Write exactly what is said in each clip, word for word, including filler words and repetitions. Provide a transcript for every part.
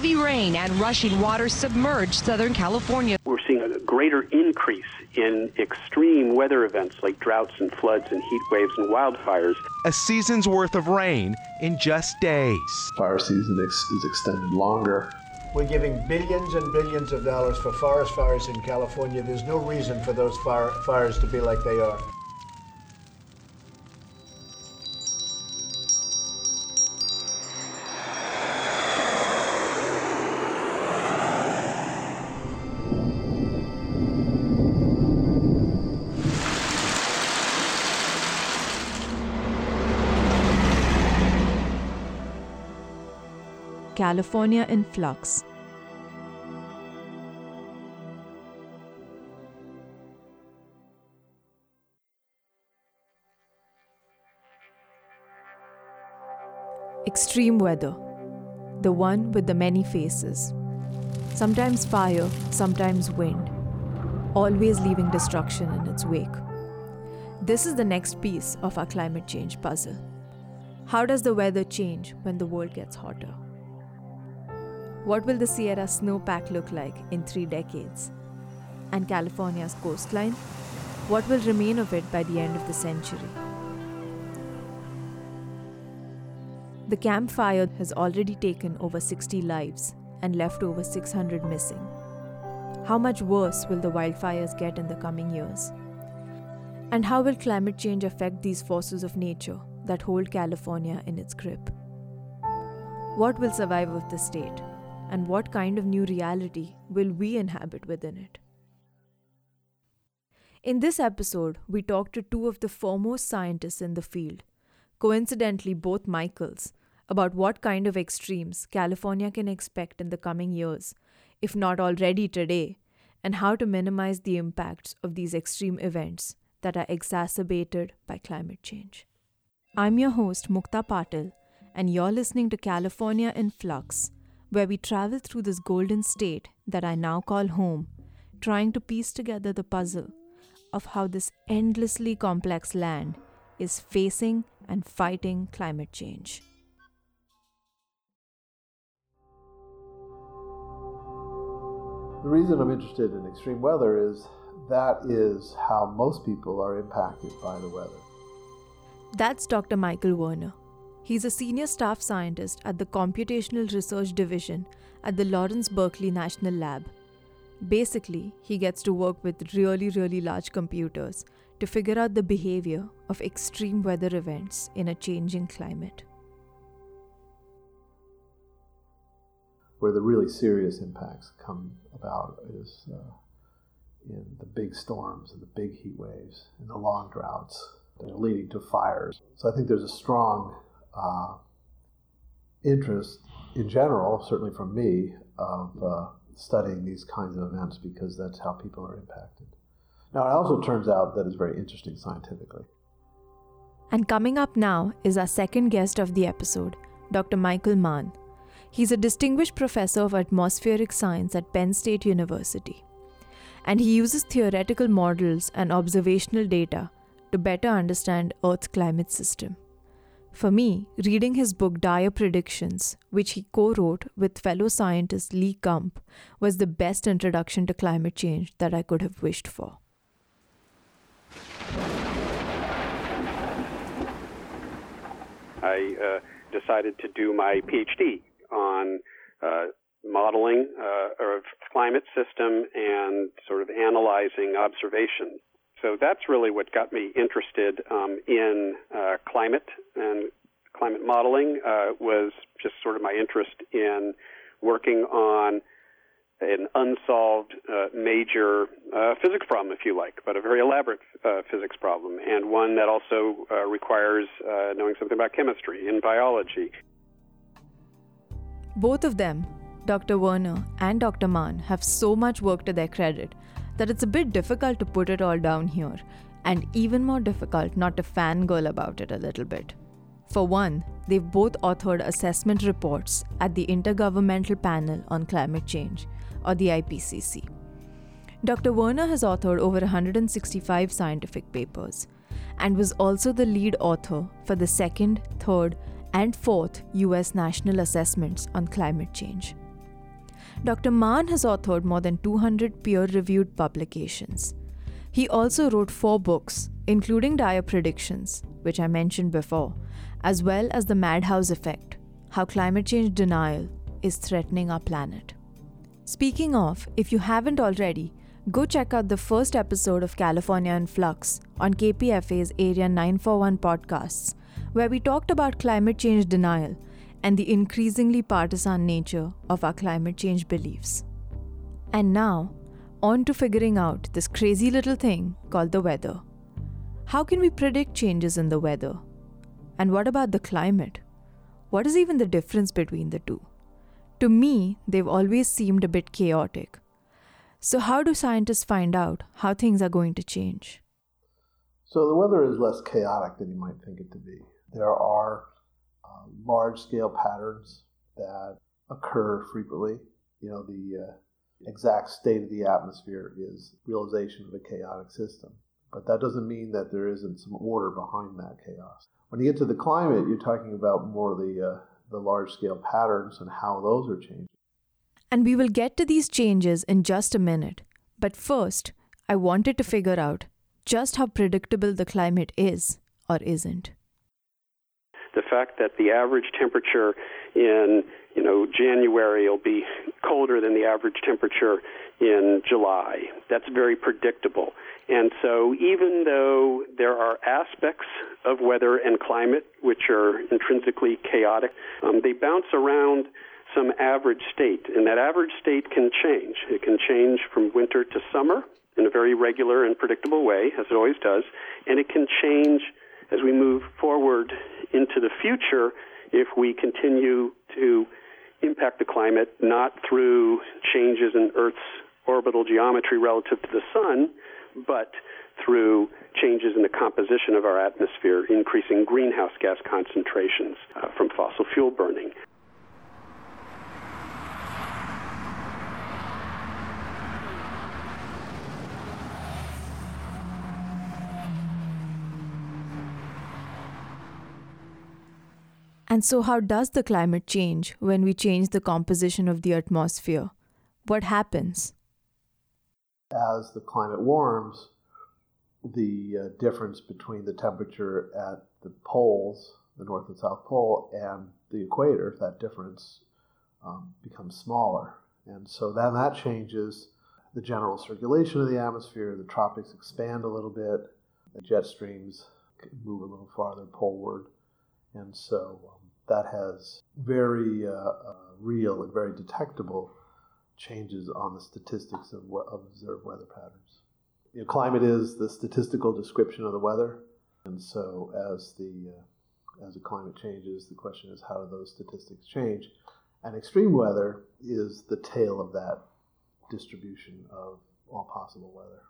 Heavy rain and rushing water submerged Southern California. We're seeing a greater increase in extreme weather events like droughts and floods and heat waves and wildfires. A season's worth of rain in just days. Fire season ex- is extended longer. We're giving billions and billions of dollars for forest fires in California. There's no reason for those fire, fires to be like they are. California in flux. Extreme weather, the one with the many faces. Sometimes fire, sometimes wind, always leaving destruction in its wake. This is the next piece of our climate change puzzle. How does the weather change when the world gets hotter? What will the Sierra snowpack look like in three decades? And California's coastline? What will remain of it by the end of the century? The Camp Fire has already taken over sixty lives and left over six hundred missing. How much worse will the wildfires get in the coming years? And how will climate change affect these forces of nature that hold California in its grip? What will survive of the state? And what kind of new reality will we inhabit within it? In this episode, we talked to two of the foremost scientists in the field, coincidentally both Michaels, about what kind of extremes California can expect in the coming years, if not already today, and how to minimize the impacts of these extreme events that are exacerbated by climate change. I'm your host, Mukta Patil, and you're listening to California in Flux, where we travel through this golden state that I now call home, trying to piece together the puzzle of how this endlessly complex land is facing and fighting climate change. The reason I'm interested in extreme weather is that is how most people are impacted by the weather. That's Doctor Michael Werner. He's a senior staff scientist at the Computational Research Division at the Lawrence Berkeley National Lab. Basically, he gets to work with really, really large computers to figure out the behavior of extreme weather events in a changing climate. Where the really serious impacts come about is uh, in the big storms and the big heat waves and the long droughts that are leading to fires. So I think there's a strong Uh, interest in general, certainly from me, of uh, studying these kinds of events because that's how people are impacted. Now, it also turns out that it's very interesting scientifically. And coming up now is our second guest of the episode, Doctor Michael Mann. He's a distinguished professor of atmospheric science at Penn State University. And he uses theoretical models and observational data to better understand Earth's climate system. For me, reading his book Dire Predictions, which he co-wrote with fellow scientist Lee Kump, was the best introduction to climate change that I could have wished for. I uh, decided to do my PhD on uh, modeling uh, of climate system and sort of analyzing observations. So that's really what got me interested um, in uh, climate and climate modeling uh, was just sort of my interest in working on an unsolved uh, major uh, physics problem, if you like, but a very elaborate uh, physics problem, and one that also uh, requires uh, knowing something about chemistry and biology. Both of them, Doctor Werner and Doctor Mann, have so much work to their credit that it's a bit difficult to put it all down here, and even more difficult not to fangirl about it a little bit. For one, they've both authored assessment reports at the Intergovernmental Panel on Climate Change, or the I P C C. Doctor Werner has authored over one hundred sixty-five scientific papers, and was also the lead author for the second, third, and fourth U S national assessments on climate change. Doctor Mann has authored more than two hundred peer-reviewed publications. He also wrote four books, including Dire Predictions, which I mentioned before, as well as The Madhouse Effect, How Climate Change Denial is Threatening Our Planet. Speaking of, if you haven't already, go check out the first episode of California in Flux on K P F A's Area nine forty-one podcasts, where we talked about climate change denial and the increasingly partisan nature of our climate change beliefs. And now, on to figuring out this crazy little thing called the weather. How can we predict changes in the weather? And what about the climate? What is even the difference between the two? To me, they've always seemed a bit chaotic. So how do scientists find out how things are going to change? So the weather is less chaotic than you might think it to be. There are uh, large-scale patterns that occur frequently. You know, the uh, exact state of the atmosphere is realization of a chaotic system. But that doesn't mean that there isn't some order behind that chaos. When you get to the climate, you're talking about more the, uh, the large-scale patterns and how those are changing. And we will get to these changes in just a minute. But first, I wanted to figure out just how predictable the climate is or isn't. The fact that the average temperature in, you know, January will be colder than the average temperature in July, that's very predictable. And so even though there are aspects of weather and climate which are intrinsically chaotic, um, they bounce around some average state, and that average state can change. It can change from winter to summer in a very regular and predictable way, as it always does, and it can change as we move forward into the future if we continue to impact the climate not through changes in Earth's orbital geometry relative to the sun, but through changes in the composition of our atmosphere, increasing greenhouse gas concentrations uh, from fossil fuel burning. And so how does the climate change when we change the composition of the atmosphere? What happens? As the climate warms, the uh, difference between the temperature at the poles, the North and South Pole, and the equator, that difference um, becomes smaller. And so then that changes the general circulation of the atmosphere. The tropics expand a little bit. The jet streams move a little farther poleward. And so um, that has very uh, uh, real and very detectable changes on the statistics of, of observed weather patterns. You know, climate is the statistical description of the weather, and so as the uh, as the climate changes, the question is how do those statistics change? And extreme weather is the tail of that distribution of all possible weather.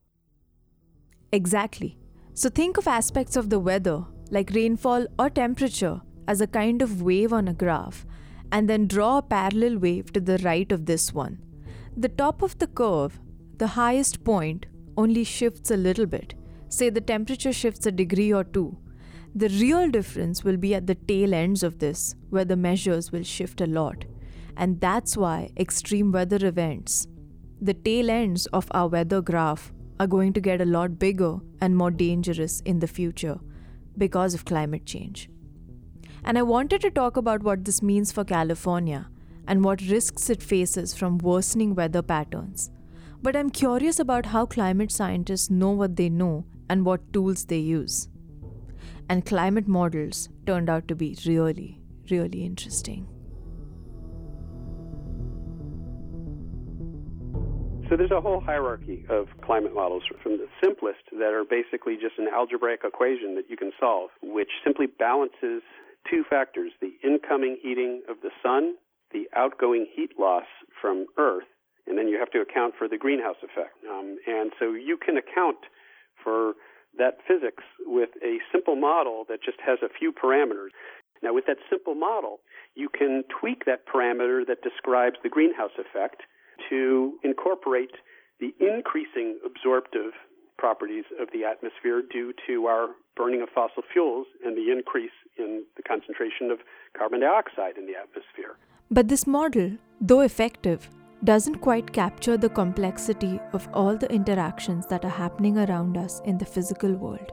Exactly. So think of aspects of the weather, like rainfall or temperature, as a kind of wave on a graph, and then draw a parallel wave to the right of this one. The top of the curve, the highest point, only shifts a little bit. Say the temperature shifts a degree or two. The real difference will be at the tail ends of this, where the measures will shift a lot. And that's why extreme weather events, the tail ends of our weather graph, are going to get a lot bigger and more dangerous in the future because of climate change. And I wanted to talk about what this means for California and what risks it faces from worsening weather patterns. But I'm curious about how climate scientists know what they know and what tools they use. And climate models turned out to be really, really interesting. So there's a whole hierarchy of climate models, from the simplest that are basically just an algebraic equation that you can solve, which simply balances two factors: the incoming heating of the sun, the outgoing heat loss from Earth, and then you have to account for the greenhouse effect. Um, and so you can account for that physics with a simple model that just has a few parameters. Now, with that simple model, you can tweak that parameter that describes the greenhouse effect to incorporate the increasing absorptive properties of the atmosphere due to our burning of fossil fuels and the increase in the concentration of carbon dioxide in the atmosphere. But this model though effective, doesn't quite capture the complexity of all the interactions that are happening around us in the physical world.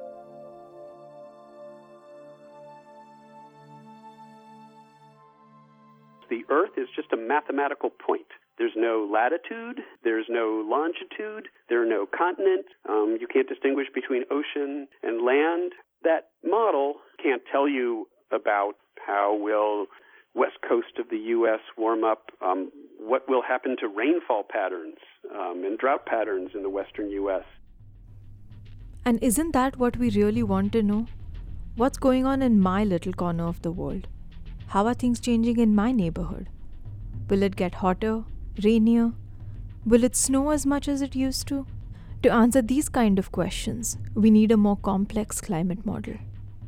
The Earth is just a mathematical point. There's no latitude, there's no longitude, there are no continents. Um, you can't distinguish between ocean and land. That model can't tell you about how will west coast of the U S warm up, um, what will happen to rainfall patterns um, and drought patterns in the western U S. And isn't that what we really want to know? What's going on in my little corner of the world? How are things changing in my neighborhood? Will it get hotter, rainier? Will it snow as much as it used to? To answer these kind of questions, we need a more complex climate model.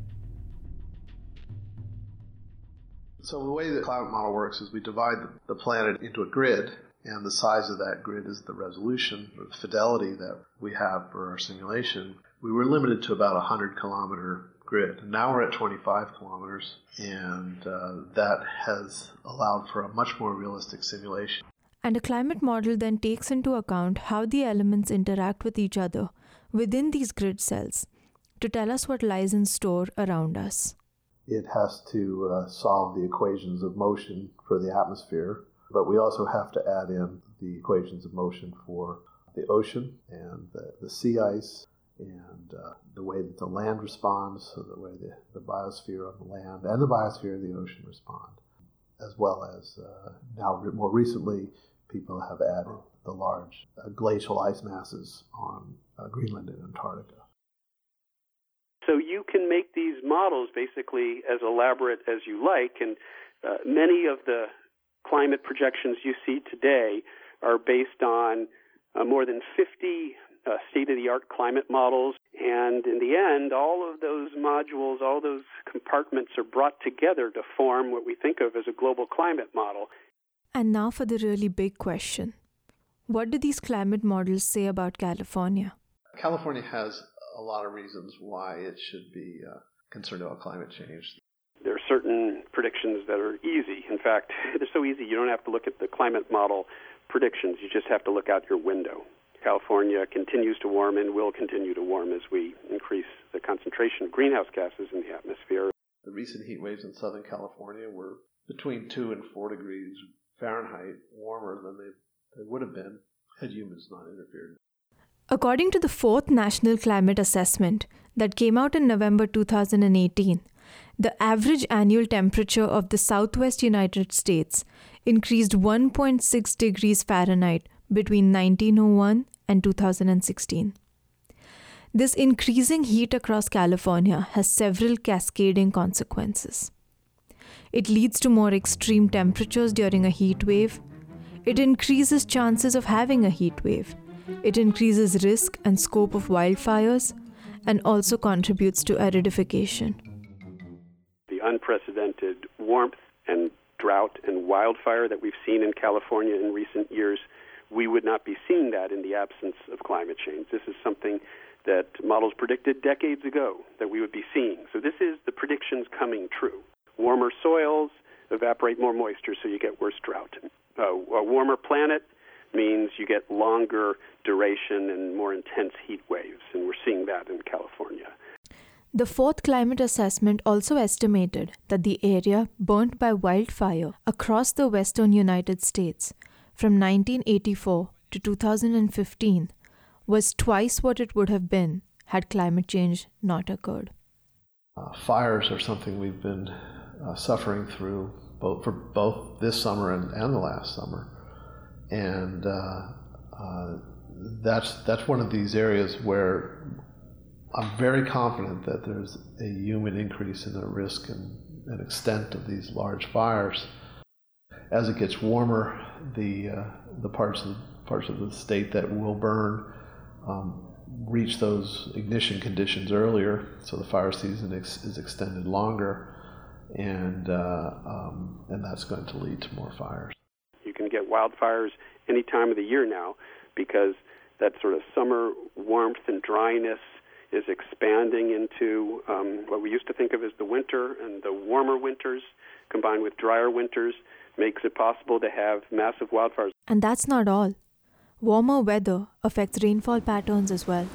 So the way the climate model works is we divide the planet into a grid, and the size of that grid is the resolution or the fidelity that we have for our simulation. We were limited to about a one hundred kilometer grid. And now we're at twenty-five kilometers, and uh, that has allowed for a much more realistic simulation. And a climate model then takes into account how the elements interact with each other within these grid cells to tell us what lies in store around us. It has to uh, solve the equations of motion for the atmosphere, but we also have to add in the equations of motion for the ocean and the, the sea ice, and uh, the way that the land responds, so the way the, the biosphere on the land and the biosphere of the ocean respond, as well as uh, now more recently, people have added the large uh, glacial ice masses on uh, Greenland and Antarctica. So you can make these models basically as elaborate as you like, and uh, many of the climate projections you see today are based on uh, more than fifty Uh, state-of-the-art climate models, and in the end, all of those modules, all those compartments are brought together to form what we think of as a global climate model. And now for the really big question. What do these climate models say about California? California has a lot of reasons why it should be uh, concerned about climate change. There are certain predictions that are easy. In fact, they're so easy you don't have to look at the climate model predictions. You just have to look out your window. California continues to warm and will continue to warm as we increase the concentration of greenhouse gases in the atmosphere. The recent heat waves in Southern California were between two and four degrees Fahrenheit warmer than they, they would have been had humans not interfered. According to the fourth National Climate Assessment that came out in November two thousand eighteen, the average annual temperature of the southwest United States increased one point six degrees Fahrenheit between nineteen oh one and two thousand sixteen. This increasing heat across California has several cascading consequences. It leads to more extreme temperatures during a heat wave. It increases chances of having a heat wave. It increases risk and scope of wildfires, and also contributes to aridification. The unprecedented warmth and drought and wildfire that we've seen in California in recent years, we would not be seeing that in the absence of climate change. This is something that models predicted decades ago that we would be seeing. So this is the predictions coming true. Warmer soils evaporate more moisture, so you get worse drought. Uh, a warmer planet means you get longer duration and more intense heat waves, and we're seeing that in California. The fourth climate assessment also estimated that the area burnt by wildfire across the western United States from nineteen eighty-four to two thousand fifteen was twice what it would have been had climate change not occurred. Uh, fires are something we've been uh, suffering through both for both this summer and, and the last summer, and uh, uh, that's that's one of these areas where I'm very confident that there's a human increase in the risk and, and extent of these large fires. As it gets warmer, the uh, the parts of the, parts of the state that will burn um, reach those ignition conditions earlier, so the fire season ex- is extended longer, and uh, um, and that's going to lead to more fires. You can get wildfires any time of the year now because that sort of summer warmth and dryness is expanding into um, what we used to think of as the winter, and the warmer winters combined with drier winters makes it possible to have massive wildfires. And that's not all. Warmer weather affects rainfall patterns as well.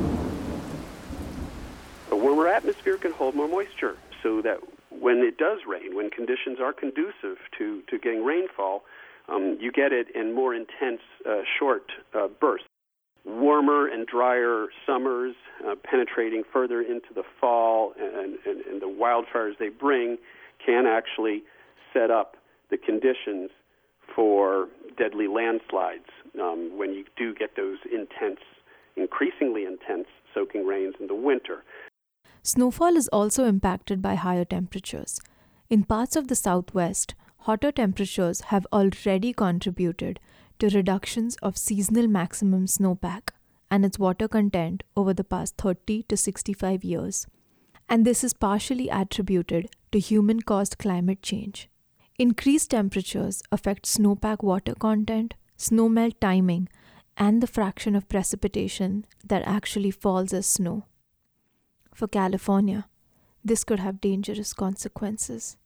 A warmer atmosphere can hold more moisture, so that when it does rain, when conditions are conducive to, to getting rainfall, um, you get it in more intense, uh, short uh, bursts. Warmer and drier summers, uh, penetrating further into the fall, and, and, and the wildfires they bring can actually set up the conditions for deadly landslides um, when you do get those intense, increasingly intense soaking rains in the winter. Snowfall is also impacted by higher temperatures. In parts of the southwest, hotter temperatures have already contributed to reductions of seasonal maximum snowpack and its water content over the past thirty to sixty-five years. And this is partially attributed to human-caused climate change. Increased temperatures affect snowpack water content, snowmelt timing, and the fraction of precipitation that actually falls as snow. For California, this could have dangerous consequences.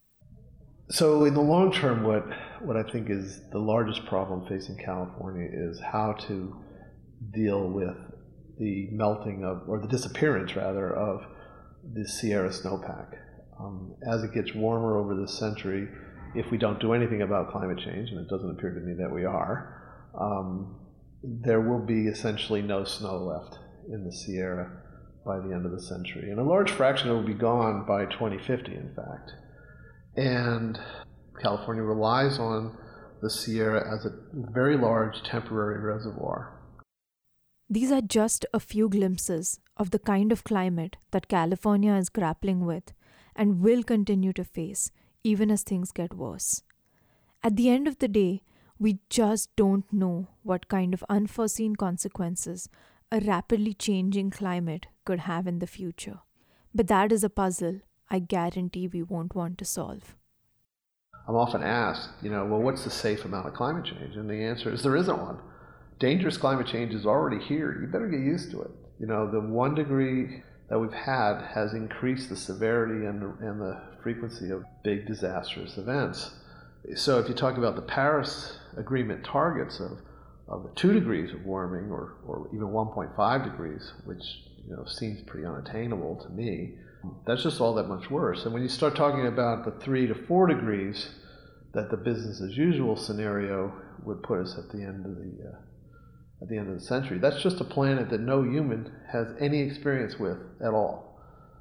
So in the long term, what, what I think is the largest problem facing California is how to deal with the melting of, or the disappearance rather, of the Sierra snowpack. Um, as it gets warmer over this century, if we don't do anything about climate change, and it doesn't appear to me that we are, um, there will be essentially no snow left in the Sierra by the end of the century. And a large fraction will be gone by twenty fifty, in fact. And California relies on the Sierra as a very large temporary reservoir. These are just a few glimpses of the kind of climate that California is grappling with and will continue to face even as things get worse. At the end of the day, we just don't know what kind of unforeseen consequences a rapidly changing climate could have in the future. But that is a puzzle I guarantee we won't want to solve. I'm often asked, you know, well, what's the safe amount of climate change? And the answer is there isn't one. Dangerous climate change is already here. You better get used to it. You know, the one degree that we've had has increased the severity and the, and the frequency of big disastrous events. So if you talk about the Paris Agreement targets of, of two degrees of warming or, or even one point five degrees, which, you know, seems pretty unattainable to me, that's just all that much worse. And when you start talking about the three to four degrees that the business as usual scenario would put us at the end of the uh, at the end of the century, that's just a planet that no human has any experience with at all.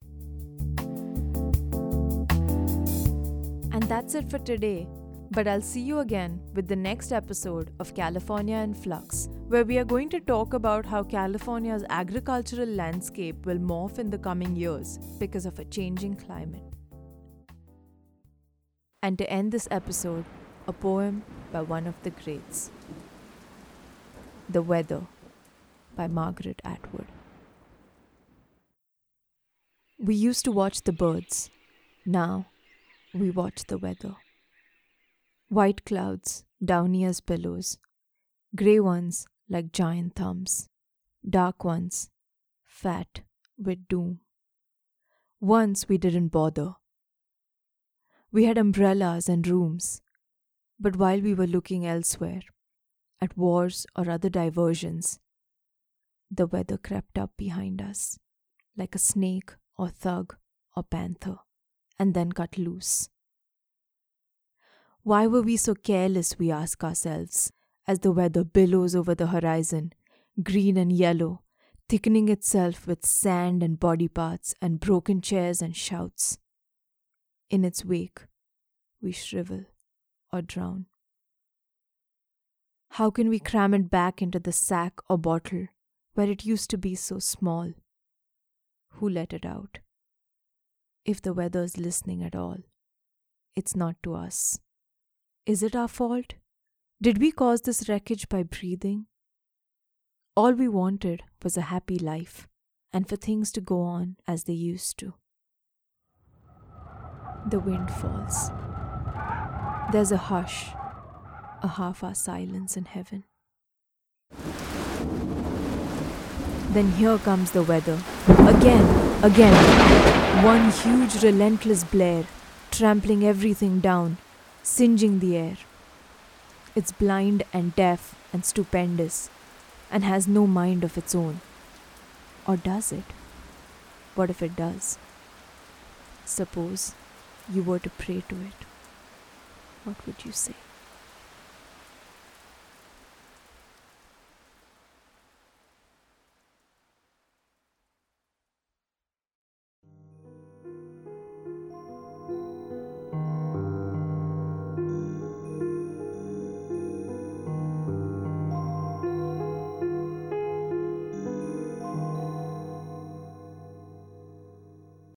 And that's it for today. But I'll see you again with the next episode of California in Flux, where we are going to talk about how California's agricultural landscape will morph in the coming years because of a changing climate. And to end this episode, a poem by one of the greats. The Weather by Margaret Atwood. We used to watch the birds. Now we watch the weather. White clouds, downy as pillows. Grey ones like giant thumbs. Dark ones, fat with doom. Once we didn't bother. We had umbrellas and rooms. But while we were looking elsewhere, at wars or other diversions, the weather crept up behind us, like a snake or thug or panther, and then cut loose. Why were we so careless, we ask ourselves, as the weather billows over the horizon, green and yellow, thickening itself with sand and body parts and broken chairs and shouts. In its wake, we shrivel or drown. How can we cram it back into the sack or bottle where it used to be so small? Who let it out? If the weather's listening at all, it's not to us. Is it our fault? Did we cause this wreckage by breathing? All we wanted was a happy life and for things to go on as they used to. The wind falls. There's a hush, a half-hour silence in heaven. Then here comes the weather. Again, again. One huge relentless blare, trampling everything down. singeing the air. It's blind and deaf and stupendous and has no mind of its own. Or does it? What if it does? Suppose you were to pray to it. What would you say?